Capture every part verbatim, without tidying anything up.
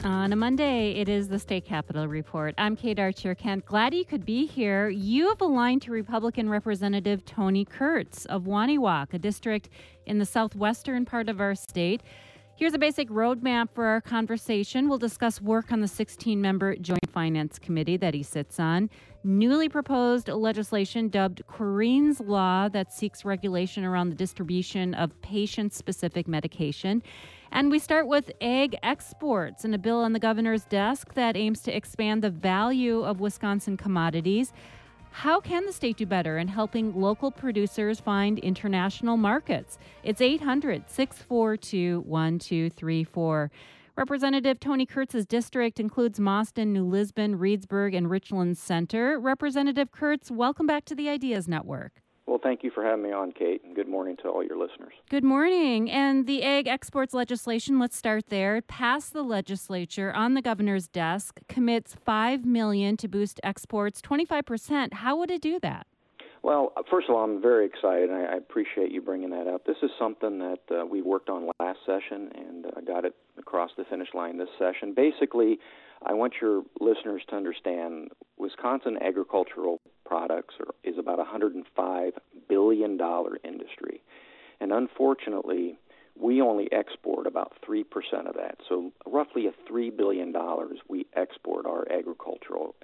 On a Monday, it is the State Capitol Report. I'm Kate Archer. Kent, glad you could be here. You have aligned to Republican Representative Tony Kurtz of Wonewoc, a district in the southwestern part of our state. Here's a basic roadmap for our conversation. We'll discuss work on the sixteen-member Joint Finance Committee that he sits on, newly proposed legislation dubbed Corrine's Law that seeks regulation around the distribution of patient-specific medication. And we start with ag exports and a bill on the governor's desk that aims to expand the value of Wisconsin commodities. How can the state do better in helping local producers find international markets? It's eight hundred, six four two, one two three four. Representative Tony Kurtz's district includes Mauston, New Lisbon, Reedsburg, and Richland Center. Representative Kurtz, welcome back to the Ideas Network. Well, thank you for having me on, Kate, and good morning to all your listeners. Good morning. And the ag exports legislation, let's start there, passed the legislature on the governor's desk, commits five million dollars to boost exports, twenty-five percent. How would it do that? Well, first of all, I'm very excited, and I appreciate you bringing that up. This is something that uh, we worked on last session and uh, got it across the finish line this session. Basically, I want your listeners to understand Wisconsin agricultural products are, is about a one hundred five billion dollars industry. And unfortunately, we only export about three percent of that. So roughly a three billion dollars we export our agricultural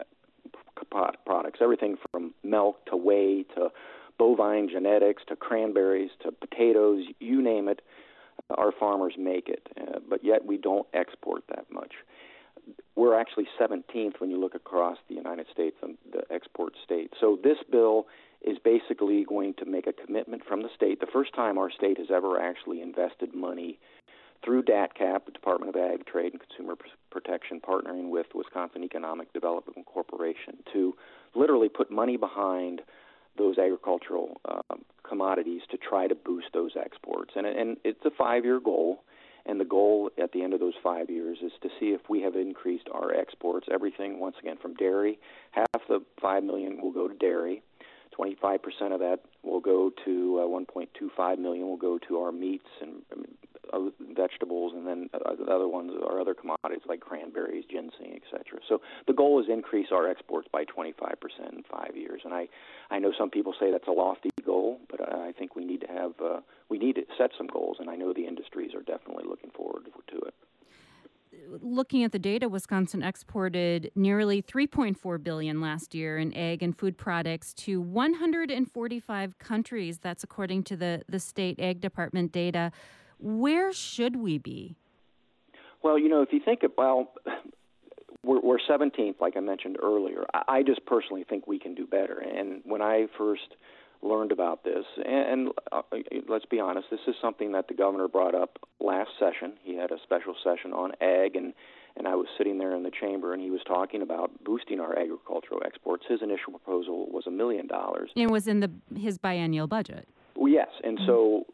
products, everything from milk to whey to bovine genetics to cranberries to potatoes, you name it, our farmers make it. Uh, but yet we don't export that much. We're actually seventeenth when you look across the United States and the export state. So this bill is basically going to make a commitment from the state. The first time our state has ever actually invested money through D A T C A P, the Department of Ag, Trade, and Consumer Protection, partnering with Wisconsin Economic Development Corporation to literally put money behind those agricultural um, commodities to try to boost those exports. And, and it's a five-year goal. And the goal at the end of those five years is to see if we have increased our exports, everything, once again, from dairy. Half the five million dollars will go to dairy. twenty-five percent of that will go to uh, one point two five million dollars will go to our meats and uh, vegetables, and then uh, the other ones are other commodities like cranberries, ginseng, et cetera. So the goal is increase our exports by twenty-five percent in five years. And I, I know some people say that's a lofty goal, but I think we need to have uh, we need to set some goals, and I know the industries are definitely looking forward to it. Looking at the data, Wisconsin exported nearly three point four billion dollars last year in ag and food products to one hundred forty-five countries. That's according to the, the state ag department data. Where should we be? Well, you know, if you think about, we're, we're seventeenth, like I mentioned earlier. I, I just personally think we can do better. And when I first learned about this, and, and uh, let's be honest, this is something that the governor brought up last session. He had a special session on ag, and, and I was sitting there in the chamber, and he was talking about boosting our agricultural exports. His initial proposal was a million dollars. It was in the his biennial budget. Well, yes, and mm-hmm. so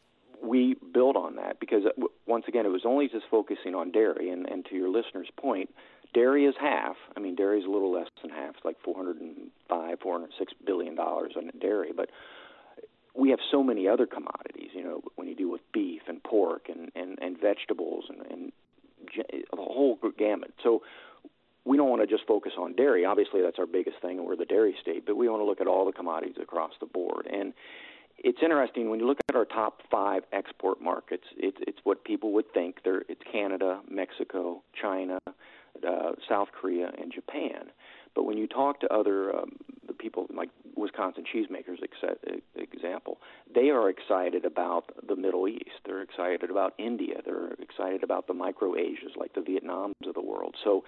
we build on that because, once again, it was only just focusing on dairy, and, and to your listener's point, dairy is half. I mean, dairy is a little less than half. It's like four hundred five, four hundred six billion dollars on dairy. But we have so many other commodities, you know, when you deal with beef and pork and, and, and vegetables and, and the whole gamut. So we don't want to just focus on dairy. Obviously, that's our biggest thing, and we're the dairy state. But we want to look at all the commodities across the board. And it's interesting, when you look at our top five export markets, it's, it's what people would think. They're, it's Canada, Mexico, China, Uh, South Korea, and Japan. But when you talk to other um, the people like Wisconsin cheesemakers, example, they are excited about the Middle East. They're excited about India. They're excited about the micro-Asias like the Vietnams of the world. So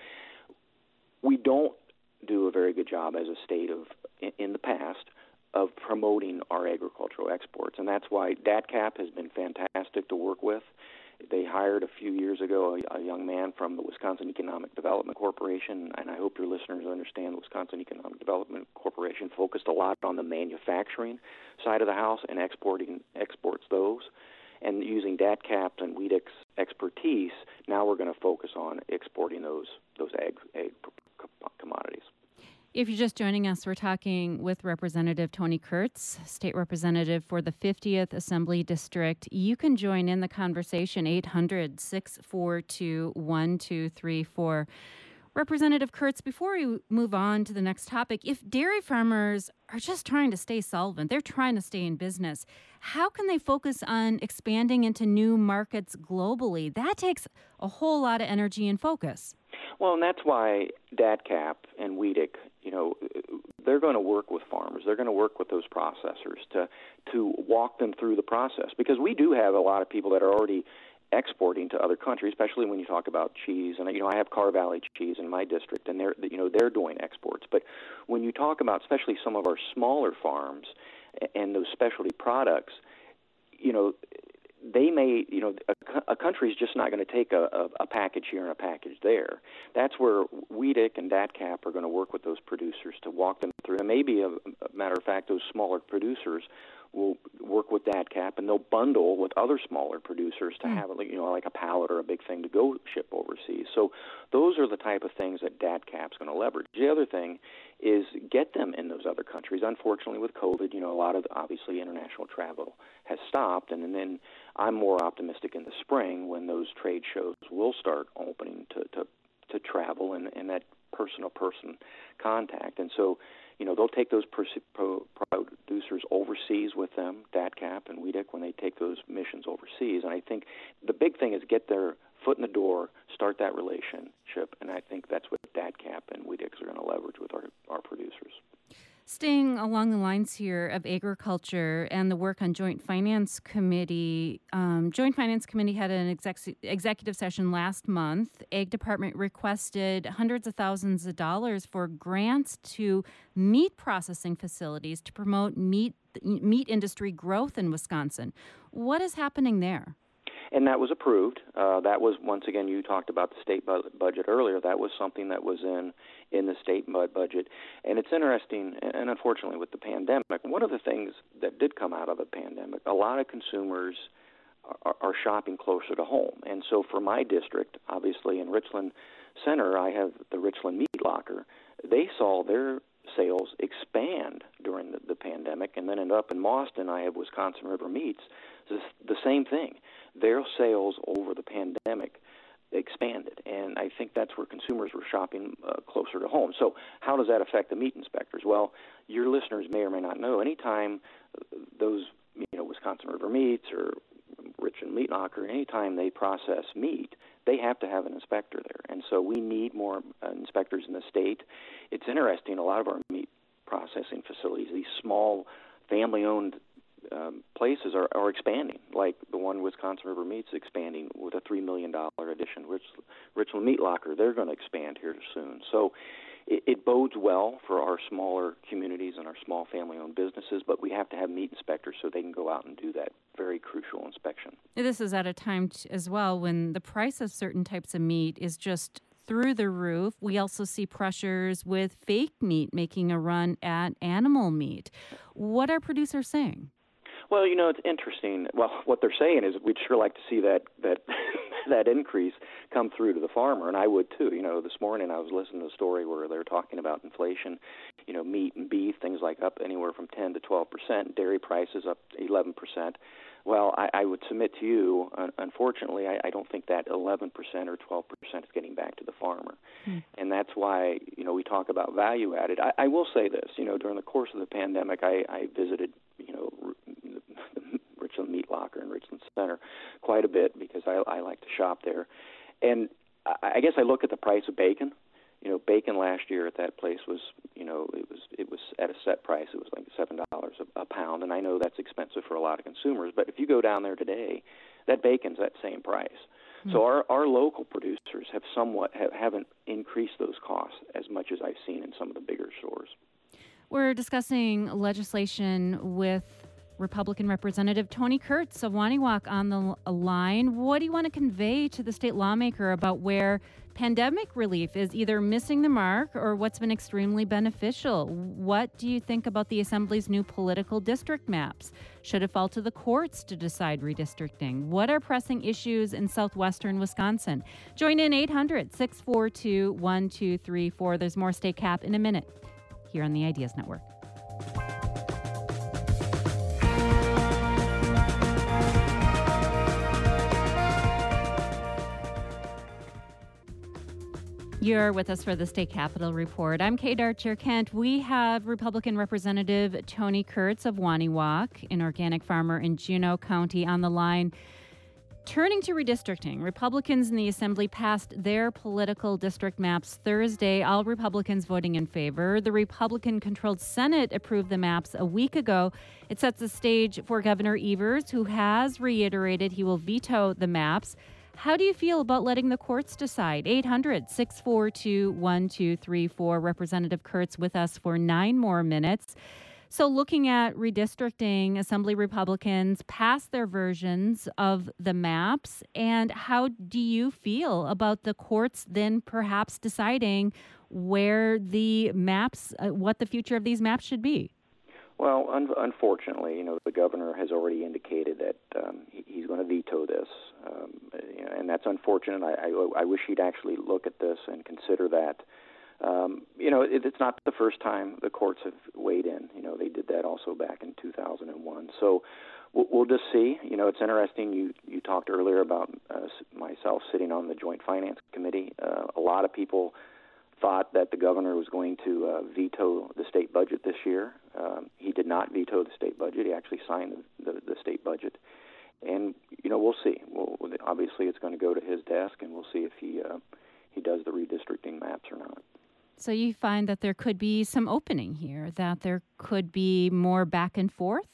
we don't do a very good job as a state of in, in the past of promoting our agricultural exports, and that's why D A T C A P has been fantastic to work with. They hired a few years ago a, a young man from the Wisconsin Economic Development Corporation, and I hope your listeners understand the Wisconsin Economic Development Corporation focused a lot on the manufacturing side of the house and exporting exports those. And using D A T C A P and Weedix expertise, now we're going to focus on exporting those those ag, ag commodities. If you're just joining us, we're talking with Representative Tony Kurtz, state representative for the fiftieth Assembly District. You can join in the conversation, eight hundred, six four two, one two three four. Representative Kurtz, before we move on to the next topic, if dairy farmers are just trying to stay solvent, they're trying to stay in business, how can they focus on expanding into new markets globally? That takes a whole lot of energy and focus. Well, and that's why DADCAP and WEDC, you know, they're going to work with farmers. They're going to work with those processors to to walk them through the process, because we do have a lot of people that are already exporting to other countries, especially when you talk about cheese. And you know, I have Car Valley cheese in my district, and they're you know they're doing exports. But when you talk about especially some of our smaller farms and those specialty products, you know, they may, you know, a, a country is just not going to take a, a, a package here and a package there. That's where WEDC and DADCAP are going to work with those producers to walk them through. And maybe, a, a matter of fact, those smaller producers will work with DADCAP, and they'll bundle with other smaller producers to mm. have, you know, like a pallet or a big thing to go ship overseas. So those are the type of things that DADCAP's going to leverage. The other thing is get them in those other countries. Unfortunately, with COVID, you know, a lot of, obviously, international travel has stopped, and, and then I'm more optimistic in the spring when those trade shows will start opening to, to, to travel and, and that person-to-person contact. And so, you know, they'll take those pers- pro- producers overseas with them, DADCAP and WEDC, when they take those missions overseas. And I think the big thing is get their foot in the door, start that relationship, and I think that's what DADCAP and WEDC are going to leverage with our, our producers. Staying along the lines here of agriculture and the work on Joint Finance Committee, um, Joint Finance Committee had an exec- executive session last month. Ag Department requested hundreds of thousands of dollars for grants to meat processing facilities to promote meat meat industry growth in Wisconsin. What is happening there? And that was approved. Uh, that was, once again, you talked about the state bu- budget earlier. That was something that was in, in the state bu- budget. And it's interesting, and unfortunately with the pandemic, one of the things that did come out of the pandemic, a lot of consumers are, are shopping closer to home. And so for my district, obviously in Richland Center, I have the Richland Meat Locker. They saw their sales expand during the, the pandemic. And then up in Mauston, I have Wisconsin River Meats. It's the same thing. Their sales over the pandemic expanded, and I think that's where consumers were shopping uh, closer to home. So how does that affect the meat inspectors? Well, your listeners may or may not know, anytime those, you know, Wisconsin River Meats or Richland Meat Locker, anytime they process meat, they have to have an inspector there. And so we need more uh, inspectors in the state. It's interesting, a lot of our meat processing facilities, these small family-owned Um, places are, are expanding, like the one Wisconsin River Meats expanding with a three million dollars addition. Rich, Richland Meat Locker, they're going to expand here soon. So it, it bodes well for our smaller communities and our small family-owned businesses, but we have to have meat inspectors so they can go out and do that very crucial inspection. This is at a time t- as well when the price of certain types of meat is just through the roof. We also see pressures with fake meat making a run at animal meat. What are producers saying? Well, you know, it's interesting. Well, what they're saying is we'd sure like to see that that that increase come through to the farmer, and I would too. You know, this morning I was listening to a story where they're talking about inflation. You know, meat and beef, things like up anywhere from ten to twelve percent. Dairy prices up eleven percent. Well, I, I would submit to you, uh, unfortunately, I, I don't think that eleven percent or twelve percent is getting back to the farmer. Hmm. And that's why, you know, we talk about value added. I, I will say this, you know, during the course of the pandemic, I, I visited, you know, the Richland Meat Locker in Richland Center quite a bit because I, I like to shop there. And I, I guess I look at the price of bacon. You know, bacon last year at that place was, you know, it was it was at a set price. It was like seven dollars a, a pound, and I know that's expensive for a lot of consumers. But if you go down there today, that bacon's that same price. Mm-hmm. So our, our local producers have somewhat have, haven't increased those costs as much as I've seen in some of the bigger stores. We're discussing legislation with Republican Representative Tony Kurtz of Waniwak on the line. What do you want to convey to the state lawmaker about where pandemic relief is either missing the mark or what's been extremely beneficial? What do you think about the Assembly's new political district maps? Should it fall to the courts to decide redistricting? What are pressing issues in southwestern Wisconsin? Join in eight hundred, six four two, one two three four. There's more State Cap in a minute. here on the Ideas Network. You're with us for the State Capitol Report. I'm Kate Archer-Kent. We have Republican Representative Tony Kurtz of Wonewoc, an organic farmer in Juneau County, on the line. Turning to redistricting, Republicans in the Assembly passed their political district maps Thursday, all Republicans voting in favor. The Republican-controlled Senate approved the maps a week ago. It sets the stage for Governor Evers, who has reiterated he will veto the maps. How do you feel about letting the courts decide? eight hundred, six four two, one two three four. Representative Kurtz with us for nine more minutes. So looking at redistricting, Assembly Republicans passed their versions of the maps. And how do you feel about the courts then perhaps deciding where the maps, uh, what the future of these maps should be? Well, un- unfortunately, you know, the governor has already indicated that um, he- he's going to veto this, um, you know, and that's unfortunate. I-, I, I wish he'd actually look at this and consider that. Um, you know, it, it's not the first time the courts have weighed in. You know, they did that also back in two thousand one. So we'll, we'll just see. You know, it's interesting. You you talked earlier about uh, myself sitting on the Joint Finance Committee. Uh, a lot of people thought that the governor was going to uh, veto the state budget this year. Um, he did not veto the state budget. He actually signed the, the, the state budget. And, you know, we'll see. We'll, obviously, it's going to go to his desk, and we'll see if he uh, he does the redistricting maps or not. So you find that there could be some opening here, that there could be more back and forth?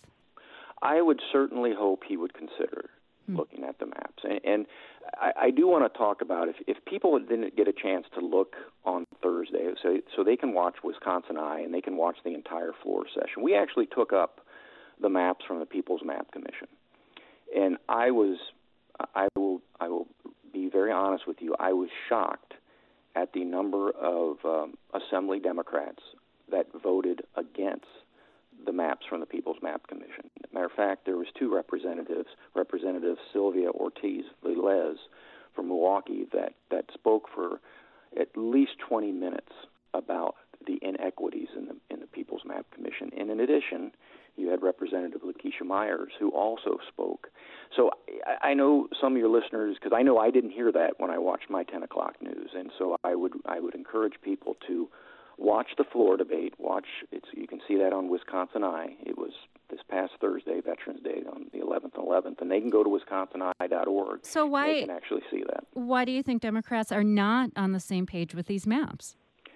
I would certainly hope he would consider hmm. looking at the maps. And, and I, I do want to talk about if, if people didn't get a chance to look on Thursday, so, so they can watch Wisconsin Eye and they can watch the entire floor session. We actually took up the maps from the People's Map Commission. And I was, I will, I will be very honest with you, I was shocked at the number of um, Assembly Democrats that voted against the maps from the People's Map Commission. As a matter of fact, there was two representatives, Representative Sylvia Ortiz-Velez from Milwaukee, that, that spoke for at least twenty minutes about the inequities in the in the People's Map Commission. And in addition, you had Representative Lakeisha Myers, who also spoke. So I, I know some of your listeners, because I know I didn't hear that when I watched my ten o'clock news, and so I would I would encourage people to watch the floor debate. Watch it's you can see that on Wisconsin Eye. It was this past Thursday, Veterans Day, on the eleventh and eleventh, and they can go to wisconsin eye dot org. So why they can actually see that? Why do you think Democrats are not on the same page with these maps?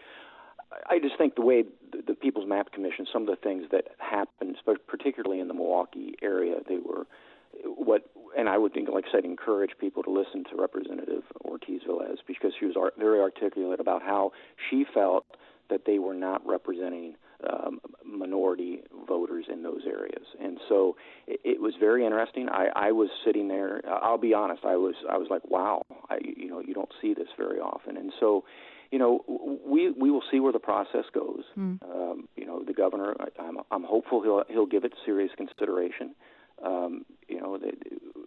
I just think the way the People's Map Commission, some of the things that happened, particularly in the Milwaukee area, they were what, and I would think, like I said, encourage people to listen to Representative Ortiz-Velez, because she was very articulate about how she felt that they were not representing um, minority voters in those areas. And so it, it was very interesting. I, I was sitting there. I'll be honest. I was I was like, wow. I, you know, you don't see this very often. And so, you know, we we will see where the process goes. Mm. Um, you know, the governor. I, I'm I'm hopeful he'll he'll give it serious consideration. Um, you know, they,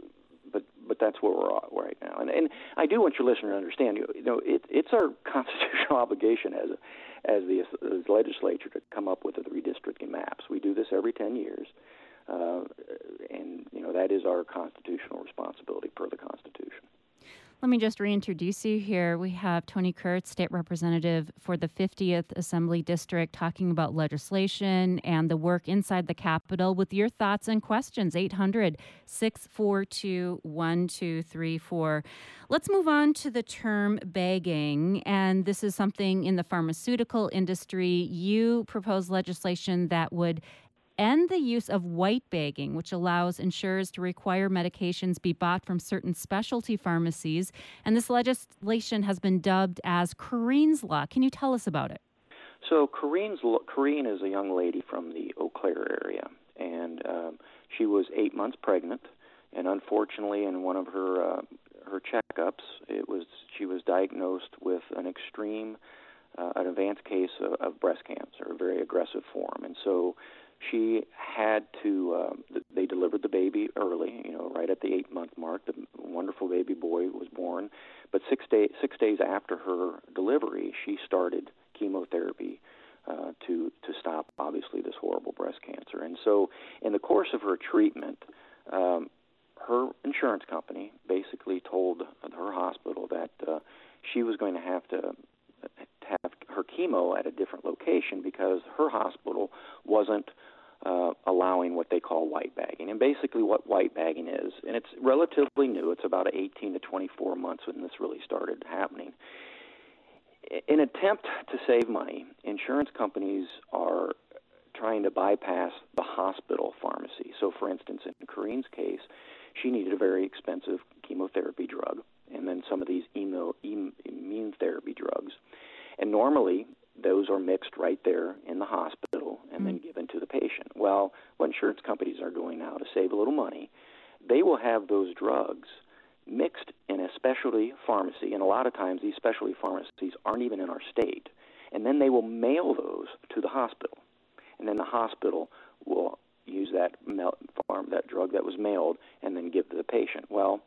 but but that's where we're at right now. And and I do want your listener to understand. You, you know, it, it's our constitutional obligation as a, as the as legislature to come up with the redistricting maps. We do this every ten years, uh, and you know that is our constitutional responsibility per the Constitution. Let me just reintroduce you here. We have Tony Kurtz, State Representative for the fiftieth Assembly District, talking about legislation and the work inside the Capitol with your thoughts and questions. eight hundred, six four two, one two three four. Let's move on to the term bagging, and this is something in the pharmaceutical industry. You propose legislation that would end the use of white bagging, which allows insurers to require medications be bought from certain specialty pharmacies. And this legislation has been dubbed as Corrine's Law. Can you tell us about it? So Corrine's Corrine is a young lady from the Eau Claire area, and um, she was eight months pregnant. And unfortunately, in one of her uh, her checkups, it was she was diagnosed with an extreme, uh, an advanced case of, of breast cancer, a very aggressive form. And so she had to, uh, they delivered the baby early, you know, right at the eight-month mark. The wonderful baby boy was born. But six, day, six days after her delivery, she started chemotherapy uh, to to stop, obviously, this horrible breast cancer. And so in the course of her treatment, um, her insurance company basically told her hospital that uh, she was going to have to have her chemo at a different location because her hospital wasn't uh, allowing what they call white bagging. And basically what white bagging is, and it's relatively new, it's about eighteen to twenty-four months when this really started happening. In an attempt to save money, insurance companies are trying to bypass the hospital pharmacy. So, for instance, in Corinne's case, she needed a very expensive chemotherapy drug and then some of these emo, immune therapy drugs. And normally, those are mixed right there in the hospital and mm. then given to the patient. Well, what insurance companies are doing now to save a little money, they will have those drugs mixed in a specialty pharmacy, and a lot of times these specialty pharmacies aren't even in our state, and then they will mail those to the hospital. And then the hospital will use that farm, that drug that was mailed and then give to the patient. Well,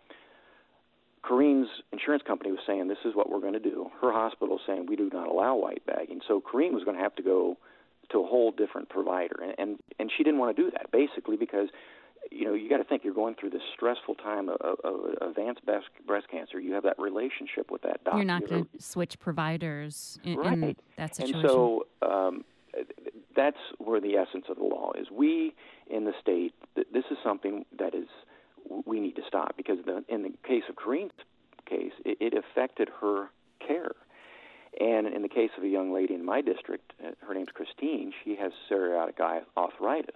Corinne's insurance company was saying this is what we're going to do. Her hospital is saying we do not allow white bagging. So Corrine was going to have to go to a whole different provider. And, and, and she didn't want to do that, basically, because, you know, you got to think you're going through this stressful time of, of, of advanced breast, breast cancer. You have that relationship with that doctor. You're not going to switch providers in, right. in that situation. And so um, that's where the essence of the law is. We in the state, this is something that is we need to stop, because the, in the case of Corinne's case, it, it affected her care. And in the case of a young lady in my district, uh, her name's Christine, she has psoriatic arthritis.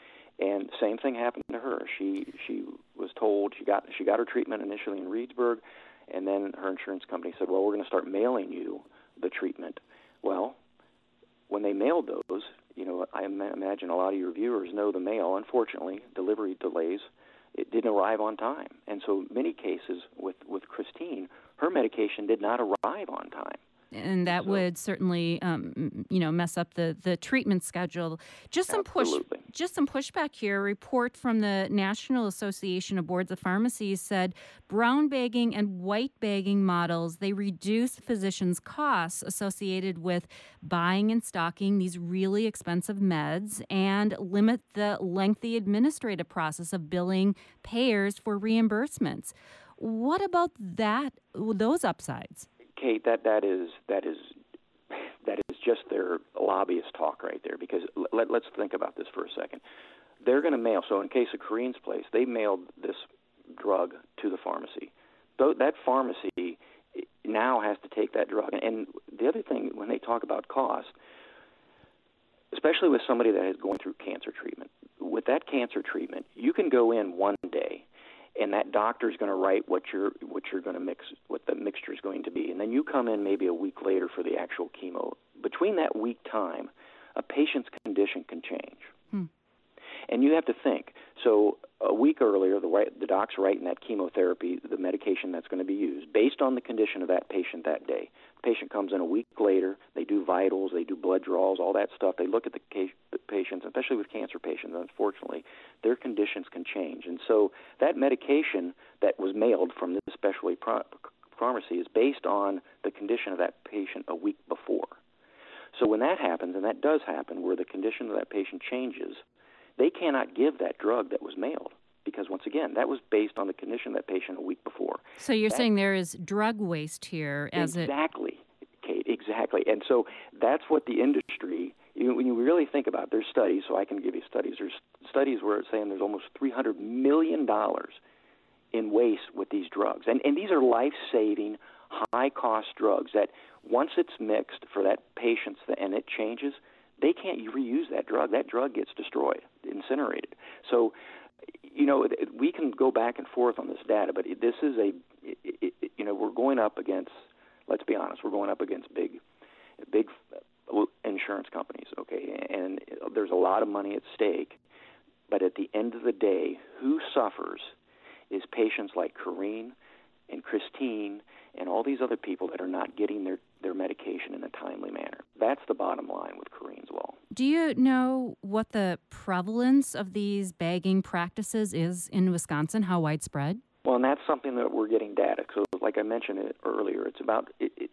And same thing happened to her. She she was told she got she got her treatment initially in Reedsburg, and then her insurance company said, well, we're going to start mailing you the treatment. Well, when they mailed those, you know, I imagine a lot of your viewers know the mail. Unfortunately, delivery delays, it didn't arrive on time. And so many cases with, with Christine, her medication did not arrive on time. And that so, would certainly, um, you know, mess up the, the treatment schedule. Just some absolutely. push, just some pushback here. A report from the National Association of Boards of Pharmacies said brown bagging and white bagging models, they reduce physicians' costs associated with buying and stocking these really expensive meds and limit the lengthy administrative process of billing payers for reimbursements. What about that? Those upsides? Kate, that, that is that is that is just their lobbyist talk right there. Because let, let's think about this for a second. They're going to mail. So in case of Corinne's place, they mailed this drug to the pharmacy. Though that pharmacy now has to take that drug. And the other thing, when they talk about cost, especially with somebody that is going through cancer treatment, with that cancer treatment, you can go in one day, and that doctor is going to write what you're what you're going to mix, what the mixture is going to be, and then you come in maybe a week later for the actual chemo. Between that week time, a patient's condition can change, hmm. and you have to think. So a week earlier, the the doc's writing that chemotherapy, the medication that's going to be used, based on the condition of that patient that day. The patient comes in a week later. They do vitals, they do blood draws, all that stuff. They look at the patients, especially with cancer patients, unfortunately, their conditions can change. And so that medication that was mailed from this specialty pro- pharmacy is based on the condition of that patient a week before. So when that happens, and that does happen, where the condition of that patient changes, they cannot give that drug that was mailed, because, once again, that was based on the condition of that patient a week before. So you're that, saying there is drug waste here as exactly, it... Kate, exactly. And so that's what the industry, you, when you really think about it, there's studies, so I can give you studies. There's studies where it's saying there's almost three hundred million dollars in waste with these drugs. And, and these are life-saving, high-cost drugs that once it's mixed for that patient and it changes, they can't reuse that drug. That drug gets destroyed, incinerated. So, you know, we can go back and forth on this data, but this is a, you know, we're going up against, let's be honest, we're going up against big, big insurance companies, okay? And there's a lot of money at stake. But at the end of the day, who suffers is patients like Corrine and Christine and all these other people that are not getting their, their medication in a timely manner. That's the bottom line with Corrine's law. Do you know what the prevalence of these bagging practices is in Wisconsin, how widespread? Well, and that's something that we're getting data. So like I mentioned it earlier, it's about it, it,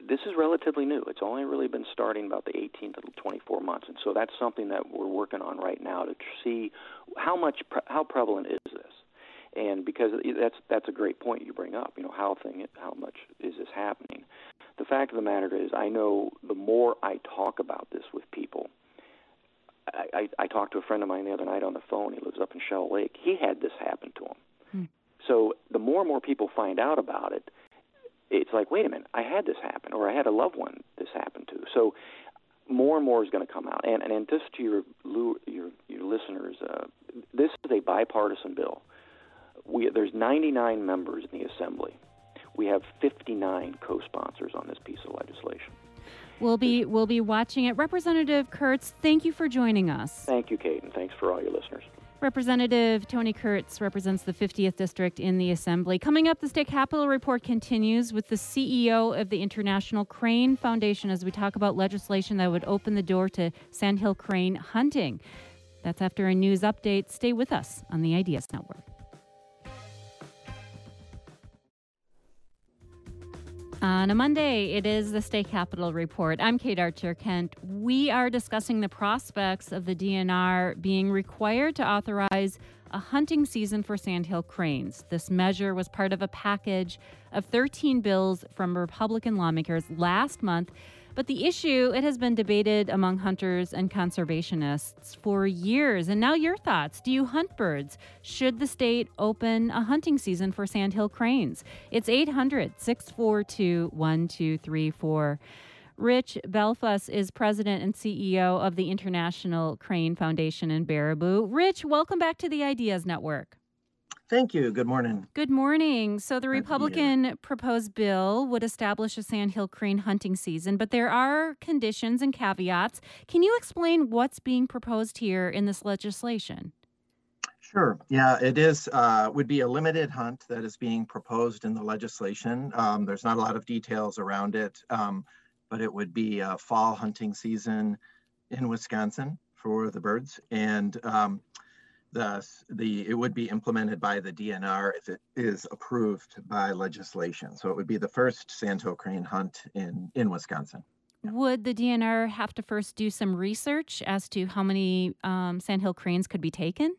this is relatively new. It's only really been starting about the eighteen to twenty-four months, and so that's something that we're working on right now to see how much, how prevalent is this. And because that's that's a great point you bring up, you know, how thing how much is this happening? The fact of the matter is, I know the more I talk about this with people. I, I, I talked to a friend of mine the other night on the phone. He lives up in Shell Lake. He had this happen to him. Hmm. So the more and more people find out about it, it's like, wait a minute, I had this happen, or I had a loved one this happened to. So more and more is going to come out. And, and just to your your, your listeners, uh, this is a bipartisan bill. We, there's ninety-nine members in the Assembly. We have fifty-nine co-sponsors on this piece of legislation. We'll be we'll be watching it. Representative Kurtz, thank you for joining us. Thank you, Kate, and thanks for all your listeners. Representative Tony Kurtz represents the fiftieth District in the Assembly. Coming up, the State Capitol Report continues with the C E O of the International Crane Foundation as we talk about legislation that would open the door to sandhill crane hunting. That's after a news update. Stay with us on the Ideas Network. On a Monday, it is the State Capitol Report. I'm Kate Archer-Kent. We are discussing the prospects of the D N R being required to authorize a hunting season for sandhill cranes. This measure was part of a package of thirteen bills from Republican lawmakers last month. But the issue, it has been debated among hunters and conservationists for years. And now your thoughts. Do you hunt birds? Should the state open a hunting season for sandhill cranes? It's eight hundred, six four two, one two three four. Rich Belfus is president and C E O of the International Crane Foundation in Baraboo. Rich, welcome back to the Ideas Network. Thank you. Good morning. Good morning. So the Republican proposed bill would establish a sandhill crane hunting season, but there are conditions and caveats. Can you explain what's being proposed here in this legislation? Sure. Yeah, it is uh, would be a limited hunt that is being proposed in the legislation. Um, there's not a lot of details around it, um, but it would be a fall hunting season in Wisconsin for the birds. And um, The, the it would be implemented by the D N R if it is approved by legislation. So it would be the first sandhill crane hunt in, in Wisconsin. Would the D N R have to first do some research as to how many um, sandhill cranes could be taken?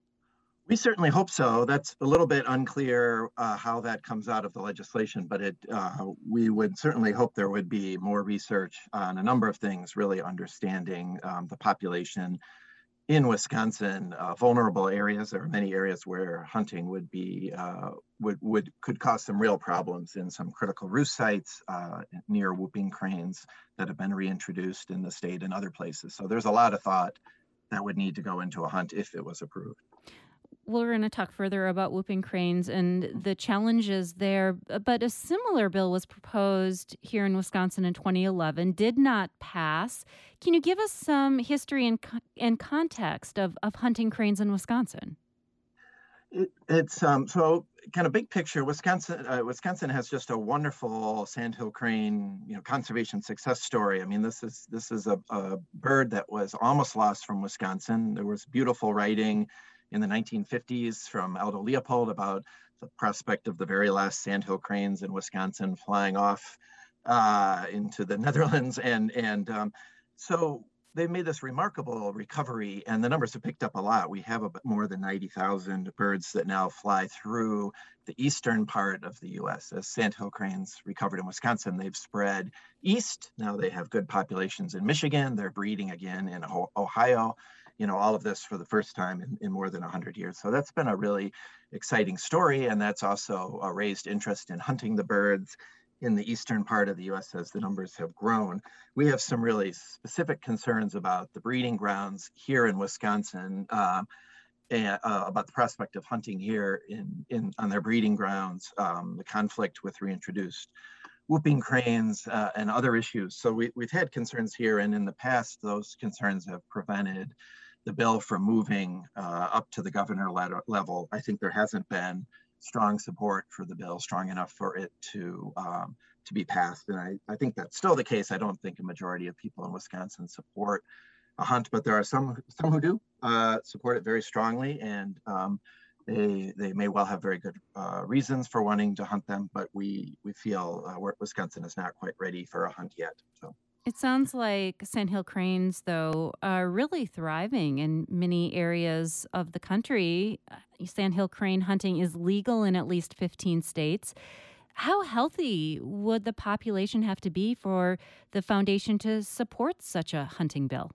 We certainly hope so. That's a little bit unclear uh, how that comes out of the legislation, but it uh, we would certainly hope there would be more research on a number of things, really understanding um, the population in Wisconsin, uh, vulnerable areas. There are many areas where hunting would be uh, would would could cause some real problems in some critical roost sites uh, near whooping cranes that have been reintroduced in the state and other places. So there's a lot of thought that would need to go into a hunt if it was approved. We're going to talk further about whooping cranes and the challenges there, but a similar bill was proposed here in Wisconsin in twenty eleven, did not pass. Can you give us some history and, and context of, of hunting cranes in Wisconsin? It, it's um, so kind of big picture. Wisconsin, uh, Wisconsin has just a wonderful sandhill crane, you know, conservation success story. I mean, this is this is a, a bird that was almost lost from Wisconsin. There was beautiful writing in the nineteen fifties from Aldo Leopold about the prospect of the very last sandhill cranes in Wisconsin flying off uh, into the Netherlands. And, and um, so they've made this remarkable recovery, and the numbers have picked up a lot. We have about more than ninety thousand birds that now fly through the eastern part of the U S. As sandhill cranes recovered in Wisconsin, they've spread east. Now they have good populations in Michigan. They're breeding again in Ohio. You know, all of this for the first time in, in more than one hundred years. So that's been a really exciting story. And that's also uh, raised interest in hunting the birds in the eastern part of the U S as the numbers have grown. We have some really specific concerns about the breeding grounds here in Wisconsin, uh, and, uh, about the prospect of hunting here in, in on their breeding grounds, um, the conflict with reintroduced whooping cranes uh, and other issues. So we, we've had concerns here, and in the past, those concerns have prevented the bill from moving uh, up to the governor level. I think there hasn't been strong support for the bill, strong enough for it to um, to be passed. And I, I think that's still the case. I don't think a majority of people in Wisconsin support a hunt, but there are some some who do uh, support it very strongly. And um, They they may well have very good uh, reasons for wanting to hunt them, but we we feel uh, Wisconsin is not quite ready for a hunt yet. So. It sounds like sandhill cranes, though, are really thriving in many areas of the country. Uh, Sandhill crane hunting is legal in at least fifteen states. How healthy would the population have to be for the foundation to support such a hunting bill?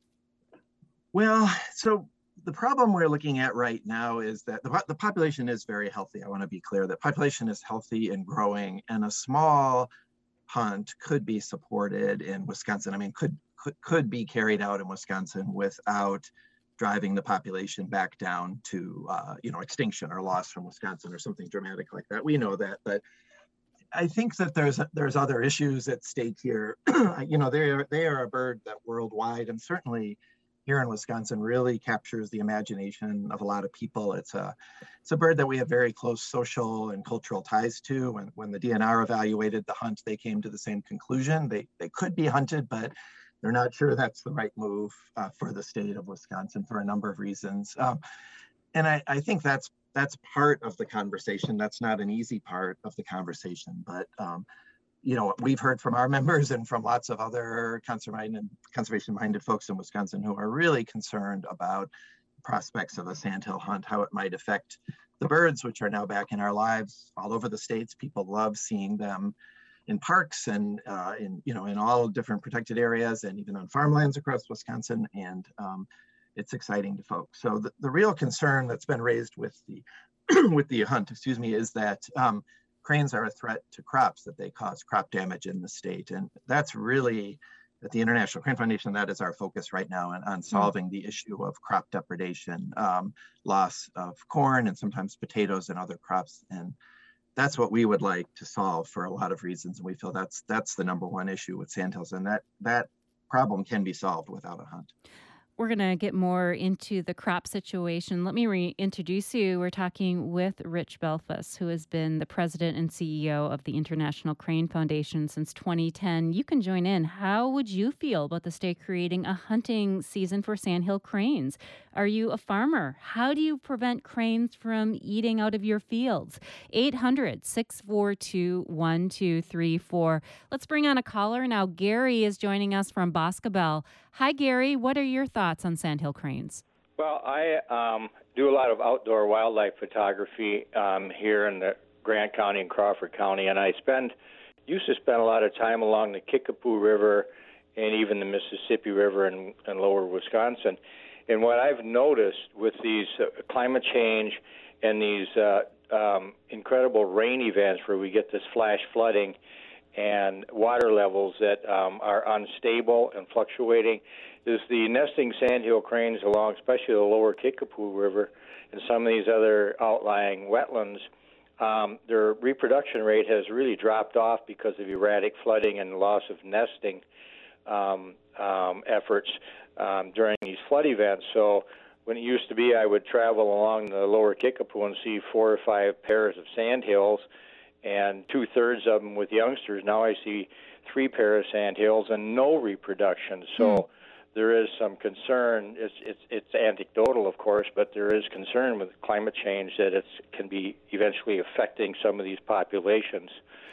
Well, so the problem we're looking at right now is that the, the population is very healthy. I want to be clear that population is healthy and growing, and a small hunt could be supported in Wisconsin. I mean, could could could be carried out in Wisconsin without driving the population back down to uh, you know extinction or loss from Wisconsin or something dramatic like that. We know that, but I think that there's there's other issues at stake here. You know, they are they are a bird that worldwide and certainly here in Wisconsin really captures the imagination of a lot of people. It's a it's a bird that we have very close social and cultural ties to. When when the D N R evaluated the hunt, they came to the same conclusion. They they could be hunted, but they're not sure that's the right move uh, for the state of Wisconsin for a number of reasons. Um, and I, I think that's that's part of the conversation. That's not an easy part of the conversation, but um, you know, we've heard from our members and from lots of other conservation-minded folks in Wisconsin who are really concerned about prospects of a sandhill hunt, how it might affect the birds, which are now back in our lives all over the states. People love seeing them in parks and uh, in, you know, in all different protected areas and even on farmlands across Wisconsin. And um, it's exciting to folks. So the, the real concern that's been raised with the with the hunt, excuse me, is that um, cranes are a threat to crops, that they cause crop damage in the state. And that's really, at the International Crane Foundation, that is our focus right now on, on solving mm. the issue of crop depredation, um, loss of corn and sometimes potatoes and other crops. And that's what we would like to solve for a lot of reasons. And we feel that's that's the number one issue with sandhills. And that, that problem can be solved without a hunt. We're going to get more into the crop situation. Let me reintroduce you. We're talking with Rich Belfus, who has been the president and C E O of the International Crane Foundation since twenty ten. You can join in. How would you feel about the state creating a hunting season for sandhill cranes? Are you a farmer? How do you prevent cranes from eating out of your fields? eight hundred, six four two, one two three four. Let's bring on a caller now. Gary is joining us from Boscobel. Hi, Gary. What are your thoughts on sandhill cranes? Well, I um, do a lot of outdoor wildlife photography um, here in the Grant County and Crawford County, and I spend used to spend a lot of time along the Kickapoo River and even the Mississippi River in, in lower Wisconsin. And what I've noticed with these uh, climate change and these uh, um, incredible rain events where we get this flash flooding and water levels that um, are unstable and fluctuating, is the nesting sandhill cranes along, especially the lower Kickapoo River and some of these other outlying wetlands, um, their reproduction rate has really dropped off because of erratic flooding and loss of nesting um, um, efforts um, during these flood events. So when it used to be I would travel along the lower Kickapoo and see four or five pairs of sandhills and two-thirds of them with youngsters. Now I see three pairs of sandhills and no reproduction. So mm. there is some concern. It's, it's, it's anecdotal, of course, but there is concern with climate change that it can be eventually affecting some of these populations.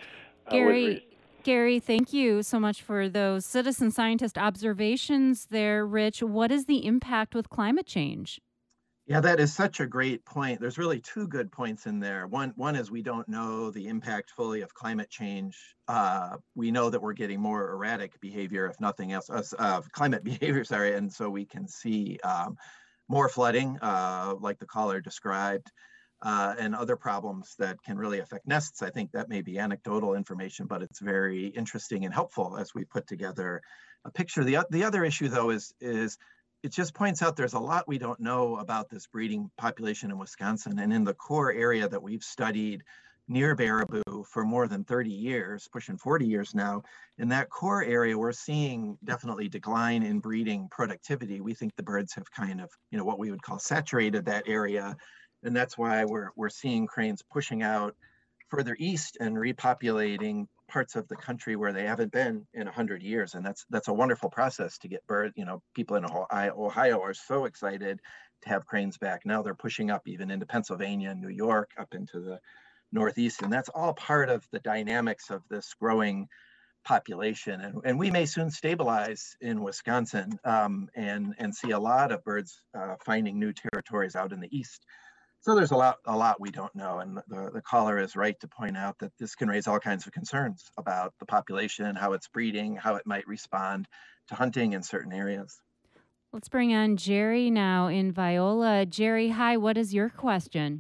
Gary, uh, Gary, thank you so much for those citizen scientist observations there, Rich. What is the impact with climate change? Yeah, that is such a great point. There's really two good points in there. One, one is we don't know the impact fully of climate change. Uh, we know that we're getting more erratic behavior, if nothing else, uh, uh, climate behavior, sorry, and so we can see um, more flooding, uh, like the caller described, uh, and other problems that can really affect nests. I think that may be anecdotal information, but it's very interesting and helpful as we put together a picture. The, the other issue, though, is is it just points out there's a lot we don't know about this breeding population in Wisconsin. And in the core area that we've studied near Baraboo for more than thirty years, pushing forty years now, in that core area, we're seeing definitely decline in breeding productivity. We think the birds have kind of, you know, what we would call saturated that area. And that's why we're, we're seeing cranes pushing out further east and repopulating parts of the country where they haven't been in a hundred years. And that's that's a wonderful process to get bird, you know, people in Ohio, Ohio are so excited to have cranes back. Now they're pushing up even into Pennsylvania and New York, up into the Northeast. And that's all part of the dynamics of this growing population. And, and we may soon stabilize in Wisconsin um, and, and see a lot of birds uh, finding new territories out in the East. So there's a lot, a lot we don't know. And the, the caller is right to point out that this can raise all kinds of concerns about the population, how it's breeding, how it might respond to hunting in certain areas. Let's bring on Jerry now in Viola. Jerry, hi, what is your question?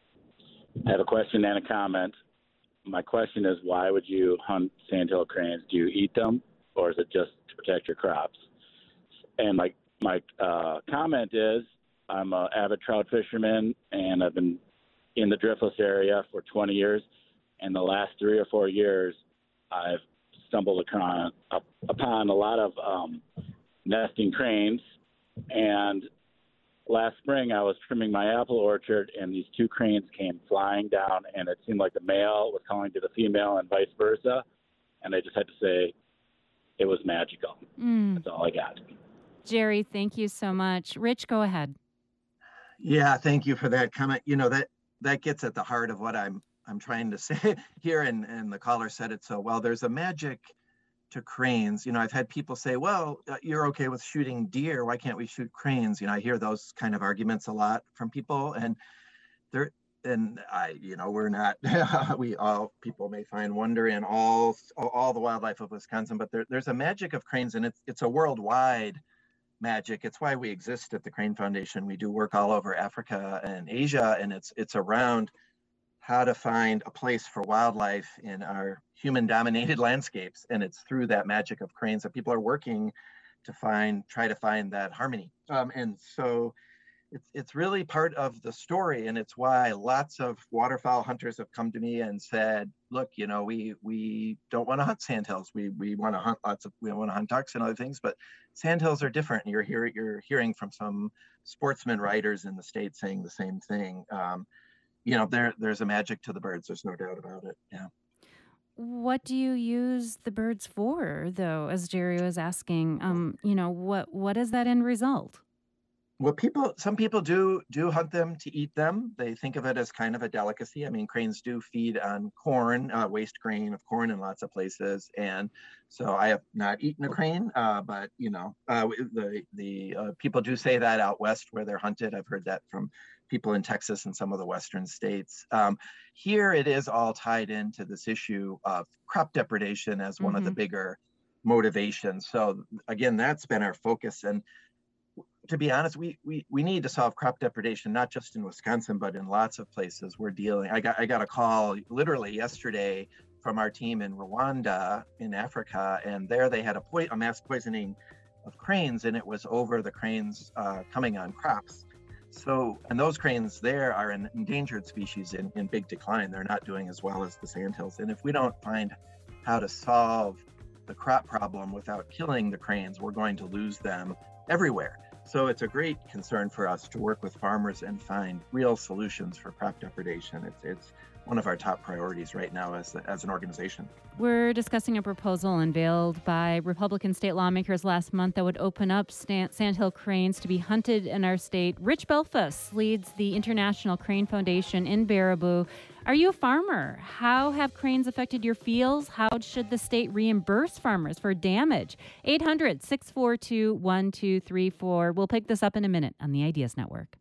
I have a question and a comment. My question is, why would you hunt sandhill cranes? Do you eat them, or is it just to protect your crops? And my my uh, comment is, I'm an avid trout fisherman, and I've been in the Driftless area for twenty years. And the last three or four years, I've stumbled upon, upon a lot of um, nesting cranes. And last spring, I was trimming my apple orchard, and these two cranes came flying down, and it seemed like the male was calling to the female and vice versa. And I just had to say it was magical. Mm. That's all I got. Jerry, thank you so much. Rich, go ahead. Yeah, thank you for that comment. You know, that that gets at the heart of what I'm I'm trying to say here, and, and the caller said it so well. There's a magic to cranes. You know, I've had people say, well, uh, you're okay with shooting deer. Why can't we shoot cranes? You know, I hear those kind of arguments a lot from people, and they're, and I, you know, we're not, we all, people may find wonder in all, all the wildlife of Wisconsin, but there, there's a magic of cranes, and it's, it's a worldwide magic. It's why we exist at the Crane Foundation. We do work all over Africa and Asia, and it's, it's around how to find a place for wildlife in our human-dominated landscapes, and it's through that magic of cranes that people are working to find, try to find that harmony. Um, and so it's it's really part of the story, and it's why lots of waterfowl hunters have come to me and said, "Look, you know, we we don't want to hunt sandhills. We we want to hunt lots of we want to hunt ducks and other things, but sandhills are different." And you're hearing you're hearing from some sportsman writers in the state saying the same thing. Um, you know, there there's a magic to the birds. There's no doubt about it. Yeah. What do you use the birds for, though? As Jerry was asking, um, you know, what what is that end result? Well, people, some people do do hunt them to eat them. They think of it as kind of a delicacy. I mean, cranes do feed on corn, uh, waste grain of corn in lots of places, and so I have not eaten a crane, uh, but you know, uh, the the uh, people do say that out west where they're hunted. I've heard that from people in Texas and some of the western states. Um, here, it is all tied into this issue of crop depredation as one mm-hmm. of the bigger motivations. So again, that's been our focus. And to be honest, we, we we need to solve crop depredation, not just in Wisconsin, but in lots of places. We're dealing, I got I got a call literally yesterday from our team in Rwanda in Africa, and there they had a, po- a mass poisoning of cranes, and it was over the cranes uh, coming on crops. So, and those cranes there are an endangered species in, in big decline. They're not doing as well as the sandhills. And if we don't find how to solve the crop problem without killing the cranes, we're going to lose them everywhere. So it's a great concern for us to work with farmers and find real solutions for crop depredation. It's it's one of our top priorities right now as, as an organization. We're discussing a proposal unveiled by Republican state lawmakers last month that would open up stand, sandhill cranes to be hunted in our state. Rich Belfus leads the International Crane Foundation in Baraboo. Are you a farmer? How have cranes affected your fields? How should the state reimburse farmers for damage? eight hundred, six four two, one two three four. We'll pick this up in a minute on the Ideas Network.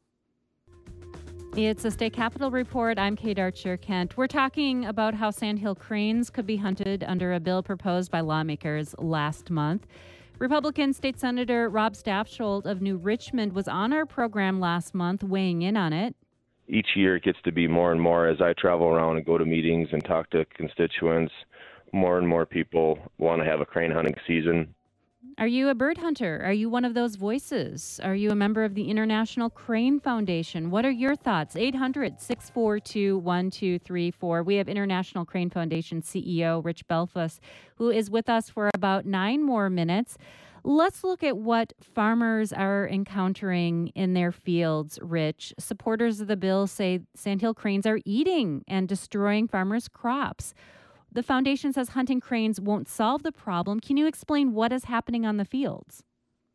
It's a State Capitol Report. I'm Kate Archer-Kent. We're talking about how sandhill cranes could be hunted under a bill proposed by lawmakers last month. Republican State Senator Rob Stafschold of New Richmond was on our program last month weighing in on it. Each year it gets to be more and more as I travel around and go to meetings and talk to constituents. More and more people want to have a crane hunting season. Are you a bird hunter? Are you one of those voices? Are you a member of the International Crane Foundation? What are your thoughts? eight hundred, six four two, one two three four. We have International Crane Foundation C E O Rich Belfus, who is with us for about nine more minutes. Let's look at what farmers are encountering in their fields, Rich. Supporters of the bill say sandhill cranes are eating and destroying farmers' crops. The foundation says hunting cranes won't solve the problem. Can you explain what is happening on the fields?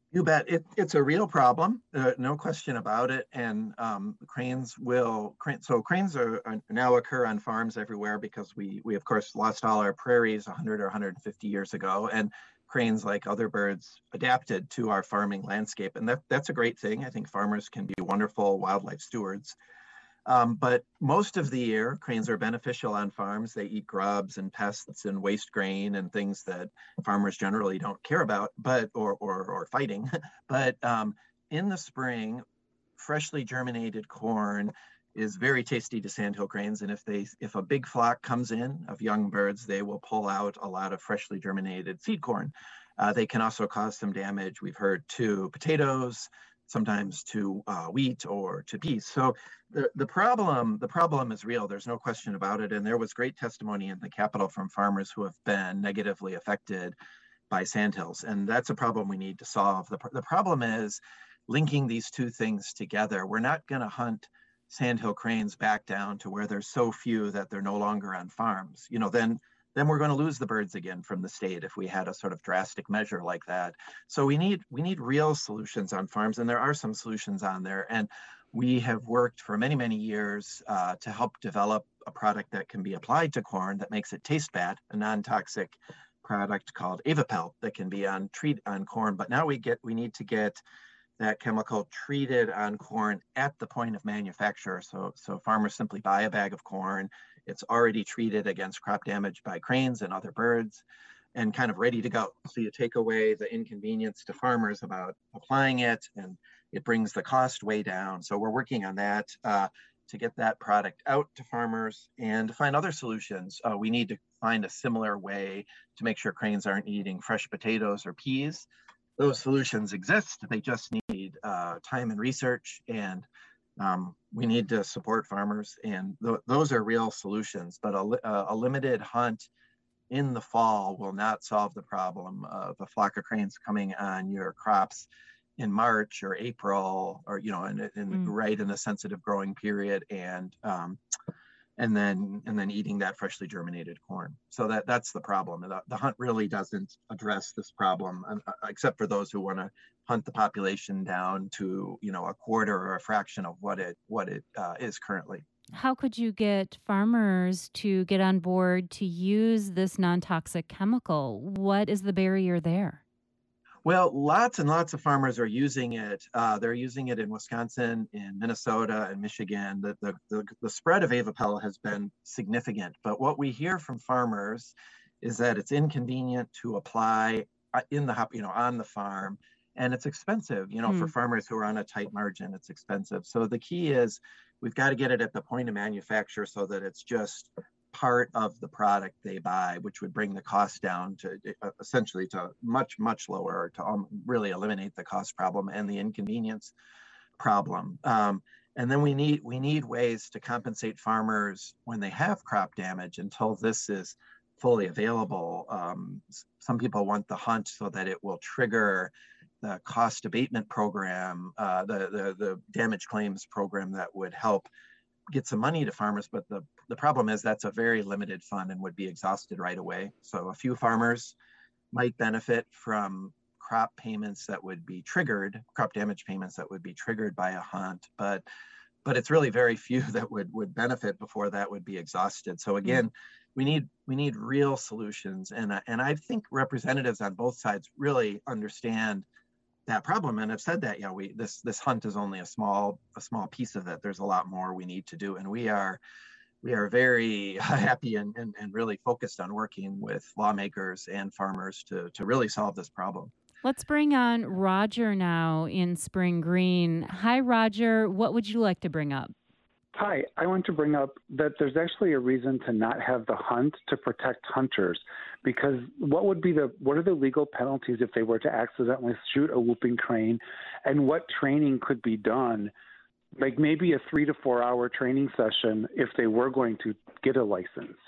You bet. It, it's a real problem, uh, no question about it. And um, cranes will, crane, so cranes are, are now occur on farms everywhere because we, we of course lost all our prairies one hundred or one hundred fifty years ago. And cranes, like other birds, adapted to our farming landscape. And that, that's a great thing. I think farmers can be wonderful wildlife stewards. Um, but most of the year, cranes are beneficial on farms. They eat grubs and pests and waste grain and things that farmers generally don't care about, but or or, or fighting. But um, in the spring, freshly germinated corn is very tasty to sandhill cranes. And if they if a big flock comes in of young birds, they will pull out a lot of freshly germinated seed corn. Uh, they can also cause some damage, we've heard, to potatoes, sometimes to uh, wheat or to peas. So the, the problem the problem is real. There's no question about it. And there was great testimony in the Capitol from farmers who have been negatively affected by sandhills. And that's a problem we need to solve. The, the problem is linking these two things together. We're not going to hunt sandhill cranes back down to where there's so few that they're no longer on farms. You know, then then we're going to lose the birds again from the state if we had a sort of drastic measure like that. So we need we need real solutions on farms, and there are some solutions on there. And we have worked for many, many years uh, to help develop a product that can be applied to corn that makes it taste bad, a non-toxic product called Avapel that can be on treat on corn. But now we get we need to get that chemical treated on corn at the point of manufacture. So, so farmers simply buy a bag of corn. It's already treated against crop damage by cranes and other birds and kind of ready to go. So you take away the inconvenience to farmers about applying it, and it brings the cost way down. So we're working on that uh, to get that product out to farmers and to find other solutions. Uh, we need to find a similar way to make sure cranes aren't eating fresh potatoes or peas. Those solutions exist. They just need uh, time and research, and um, we need to support farmers. And th those are real solutions. But a, li a limited hunt in the fall will not solve the problem of a flock of cranes coming on your crops in March or April, or you know, in, in mm. right in the sensitive growing period, and um, and then and then eating that freshly germinated corn. So that that's the problem. The, the hunt really doesn't address this problem, uh, except for those who want to hunt the population down to, you know, a quarter or a fraction of what it what it uh, is currently. How could you get farmers to get on board to use this non-toxic chemical? What is the barrier there? Well, lots and lots of farmers are using it. Uh, they're using it in Wisconsin, in Minnesota, and Michigan. The, the, the, the spread of Avapel has been significant. But what we hear from farmers is that it's inconvenient to apply in the, you know, on the farm, and it's expensive. You know, mm. for farmers who are on a tight margin, it's expensive. So the key is we've got to get it at the point of manufacture so that it's just part of the product they buy, which would bring the cost down to uh, essentially to much, much lower, to um, really eliminate the cost problem and the inconvenience problem. Um, and then we need we need ways to compensate farmers when they have crop damage until this is fully available. Um, some people want the hunt so that it will trigger the cost abatement program, uh, the, the, the damage claims program that would help get some money to farmers, but the, the problem is that's a very limited fund and would be exhausted right away. So a few farmers might benefit from crop payments that would be triggered, crop damage payments that would be triggered by a hunt, but but it's really very few that would would benefit before that would be exhausted. So again, mm-hmm. we need we need real solutions, and and I think representatives on both sides really understand that problem, and I've said that, yeah, we this this hunt is only a small a small piece of it. There's a lot more we need to do, and we are we are very happy and, and, and really focused on working with lawmakers and farmers to to really solve this problem. Let's bring on Roger now in Spring Green. Hi, Roger. What would you like to bring up? Hi, I want to bring up that there's actually a reason to not have the hunt to protect hunters, because what would be the what are the legal penalties if they were to accidentally shoot a whooping crane, and what training could be done, like maybe a three to four hour training session if they were going to get a license.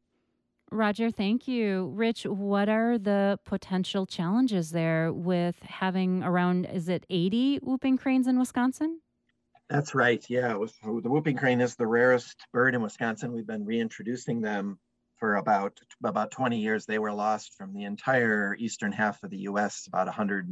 Roger, thank you. Rich, what are the potential challenges there with having around, is it eighty whooping cranes in Wisconsin? That's right. Yeah, it was, the whooping crane is the rarest bird in Wisconsin. We've been reintroducing them for about about twenty years. They were lost from the entire eastern half of the U S about one hundred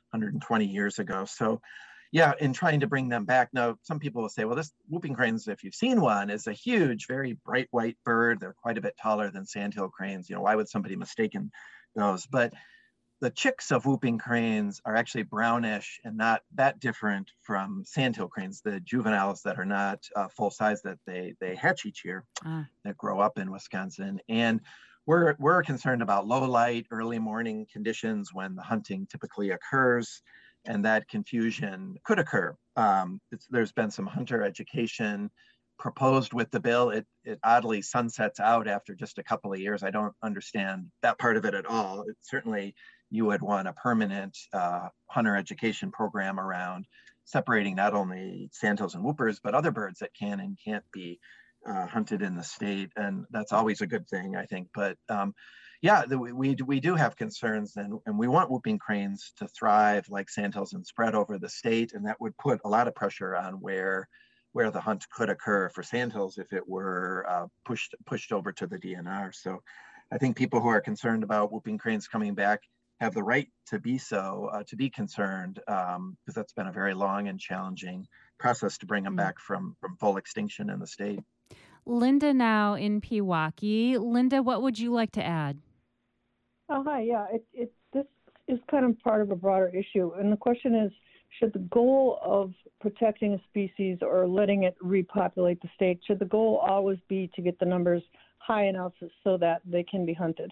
hundred twenty years ago. So yeah, in trying to bring them back. Now, some people will say, well, this whooping cranes, if you've seen one, is a huge, very bright white bird. They're quite a bit taller than sandhill cranes. You know, why would somebody mistaken those? But the chicks of whooping cranes are actually brownish and not that different from sandhill cranes, the juveniles that are not uh, full size that they, they hatch each year ah. that grow up in Wisconsin. And we're, we're concerned about low light, early morning conditions when the hunting typically occurs. And that confusion could occur. Um, there's been some hunter education proposed with the bill. It, it oddly sunsets out after just a couple of years. I don't understand that part of it at all. It, certainly, you would want a permanent uh, hunter education program around separating not only sandhills and whoopers, but other birds that can and can't be uh, hunted in the state. And that's always a good thing, I think. But um, yeah, the, we, we do have concerns, and, and we want whooping cranes to thrive like sandhills and spread over the state, and that would put a lot of pressure on where where the hunt could occur for sandhills if it were uh, pushed pushed over to the D N R. So I think people who are concerned about whooping cranes coming back have the right to be so, uh, to be concerned, um, because that's been a very long and challenging process to bring them mm-hmm. back from, from full extinction in the state. Linda now in Pewaukee. Linda, what would you like to add? Oh, hi. Yeah, it, it, this is kind of part of a broader issue. And the question is, should the goal of protecting a species or letting it repopulate the state, should the goal always be to get the numbers high enough so that they can be hunted?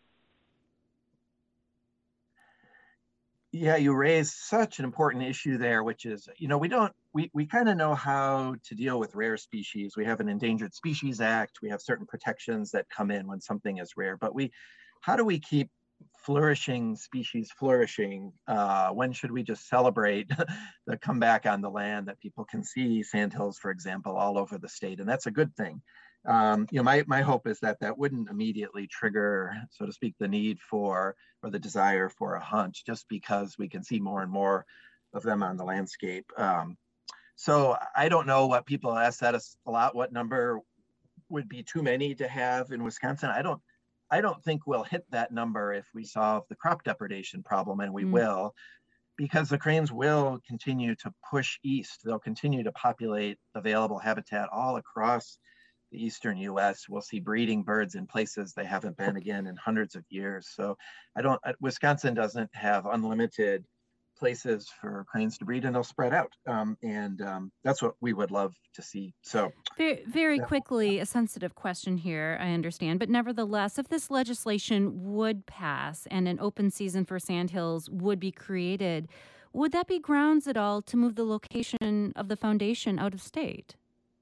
Yeah, you raise such an important issue there, which is, you know, we don't, we, we kind of know how to deal with rare species. We have an Endangered Species Act. We have certain protections that come in when something is rare, but we, how do we keep flourishing species flourishing? Uh, when should we just celebrate the comeback on the land that people can see sandhills, for example, all over the state? And that's a good thing. Um, you know, my, my hope is that that wouldn't immediately trigger, so to speak, the need for, or the desire for a hunt, just because we can see more and more of them on the landscape. Um, so I don't know what people ask that a lot, what number would be too many to have in Wisconsin. I don't, I don't think we'll hit that number if we solve the crop depredation problem, and we mm. will, because the cranes will continue to push east. They'll continue to populate available habitat all across the eastern U S. We'll see breeding birds in places they haven't been again in hundreds of years. So I don't, Wisconsin doesn't have unlimited places for cranes to breed, and they'll spread out. Um, and um, that's what we would love to see. So very, very yeah. quickly, a sensitive question here, I understand, but nevertheless, if this legislation would pass and an open season for sandhills would be created, would that be grounds at all to move the location of the foundation out of state?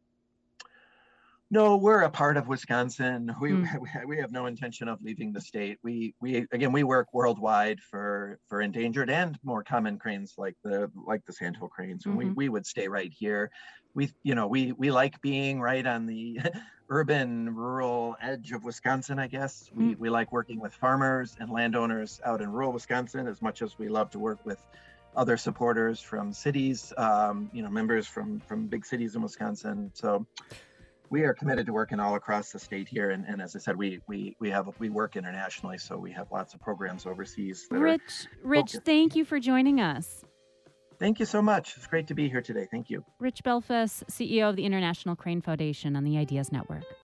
No, we're a part of Wisconsin. We, mm. we have no intention of leaving the state. We we again we work worldwide for for endangered and more common cranes like the like the sandhill cranes. And mm-hmm. we we would stay right here. We you know we we like being right on the urban rural edge of Wisconsin. I guess mm. we we like working with farmers and landowners out in rural Wisconsin as much as we love to work with other supporters from cities. Um, you know, members from from big cities in Wisconsin. So we are committed to working all across the state here, and, and as I said, we we we have we work internationally, so we have lots of programs overseas. That Rich, Rich, focused. Thank you for joining us. Thank you so much. It's great to be here today. Thank you. Rich Belfus, C E O of the International Crane Foundation on the Ideas Network.